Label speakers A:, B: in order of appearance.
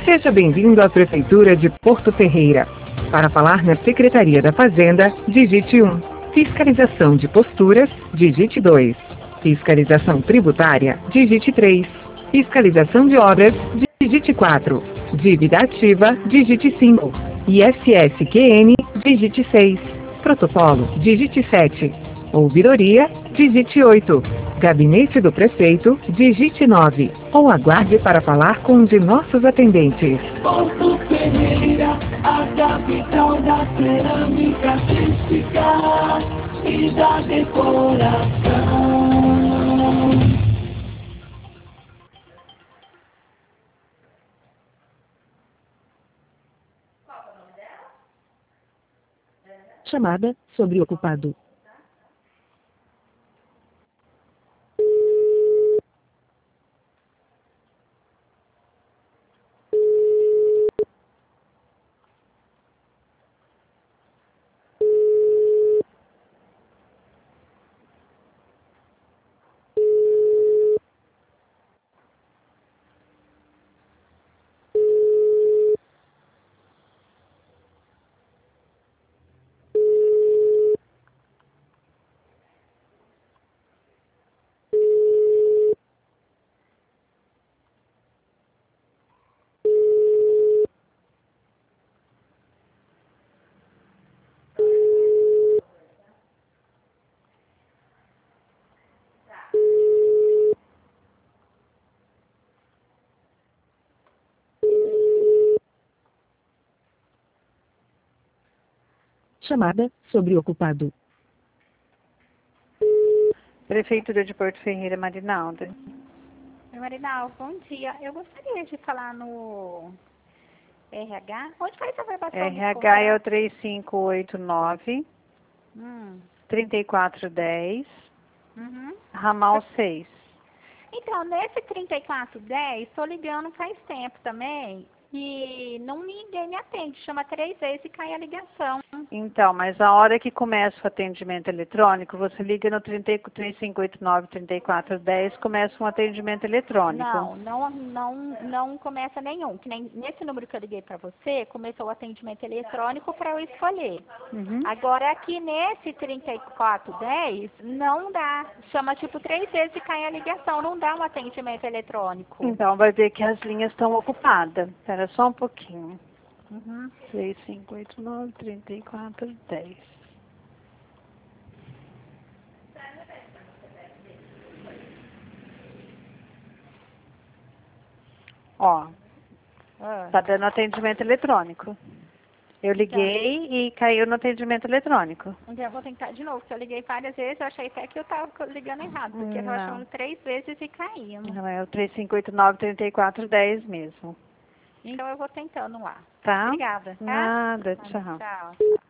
A: Seja bem-vindo à Prefeitura de Porto Ferreira. Para falar na Secretaria da Fazenda, digite 1. Fiscalização de posturas, digite 2. Fiscalização tributária, digite 3. Fiscalização de obras, digite 4. Dívida ativa, digite 5. ISSQN, digite 6. Protocolo, digite 7. Ouvidoria, digite 8. Gabinete do Prefeito, digite 9. Ou aguarde para falar com um de nossos atendentes.
B: Porto Ferreira, a capital da cerâmica artística e da decoração.
C: Chamada sobreocupado. Chamada sobreocupado.
D: Prefeitura de Porto Ferreira, Marinalda.
E: Oi, Marinaldo, bom dia. Eu gostaria de falar no RH. Onde faz a verbação dos
D: RH é o
E: contratos?
D: 3589 3410
E: Uhum.
D: ramal 6.
E: Então, nesse 3410, estou ligando faz tempo também e ninguém me atende. Chama 3 vezes e cai a ligação.
D: Então, mas a hora que começa o atendimento eletrônico, você liga no 3589 3410, começa um atendimento eletrônico.
E: Não começa nenhum. Que nem nesse número que eu liguei para você, começou o atendimento eletrônico para eu escolher. Agora aqui nesse 3410, não dá. Chama tipo 3 vezes e cai a ligação. Não dá um atendimento eletrônico.
D: Então, vai ver que as linhas estão ocupadas. Espera só um pouquinho. 3589 3410. Ó, tá dando atendimento eletrônico. Eu liguei e caiu no atendimento eletrônico.
E: Então eu vou tentar de novo, porque eu liguei várias vezes, eu achei até que eu estava ligando errado, porque eu estava chamando 3 vezes e caía.
D: Não, é o 3589 3410 mesmo.
E: Então eu vou tentando lá.
D: Tá?
E: Obrigada. Tá?
D: Nada, tchau.
E: Tchau.